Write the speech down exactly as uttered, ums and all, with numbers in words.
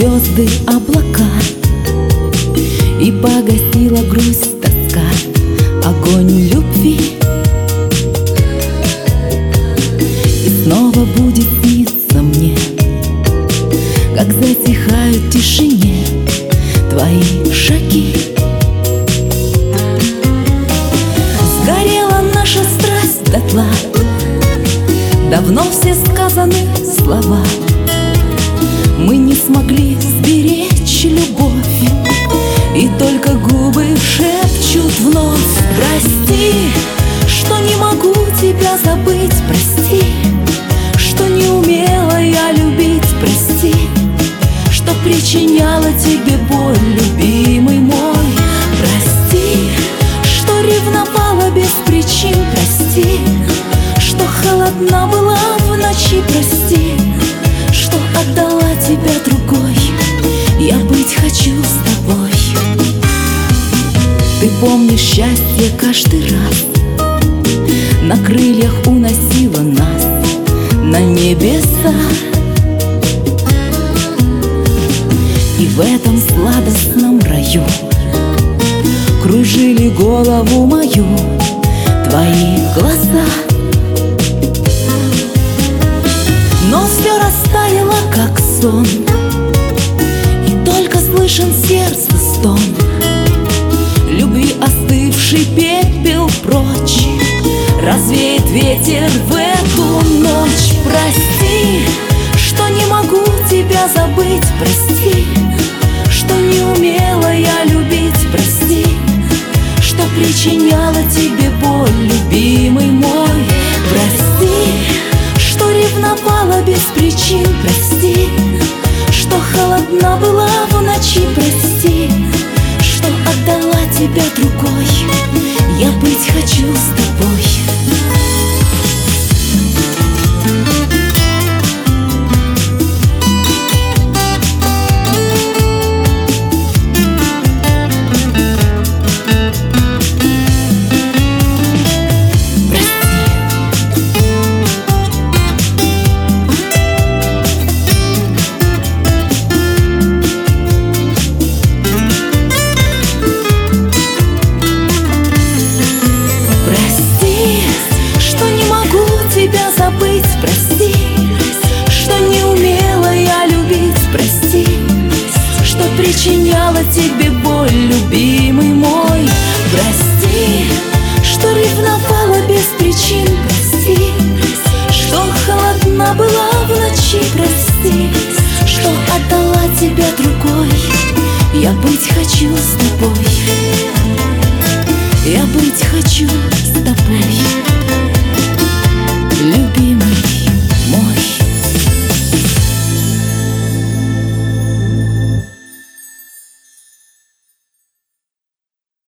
звезды, облака, и погасила грусть, тоска, огонь любви. И снова будет сниться мне, как затихают в тишине твои шаги. Сгорела наша страсть дотла, давно все сказаны слова. Мы не смогли сберечь любовь, и только губы шепчут вновь: прости, что не могу тебя забыть, прости, что не умела я любить, прости, что причиняла тебе боль, любимый мой. Прости, что ревновала без причин, прости, что холодна была в ночи, прости, что отдала тебя другой. Я быть хочу с тобой. Ты помнишь счастье каждый раз, на крыльях уносила нас на небеса. И в этом сладостном раю кружили голову мою твои глаза. Но все растаяло, как сон, и только слышен сердце стон. Любви остывший пепел прочь развеет ветер в эту ночь. Прости, что не могу тебя забыть, прости, что не умела я любить, прости, что причиняла тебе боль, любимый мой. Прости, что ревновала без причин, прости, что холодна была в ночи, прости, что отдала тебя другой. Я быть хочу с тобой. Забыть, прости, что не умела я любить, прости, что причиняла тебе боль, любимый мой. Прости, что ревновала без причин, прости, что холодна была в ночи, прости, что отдала тебя другой. Я быть хочу с тобой. Я быть хочу с тобой.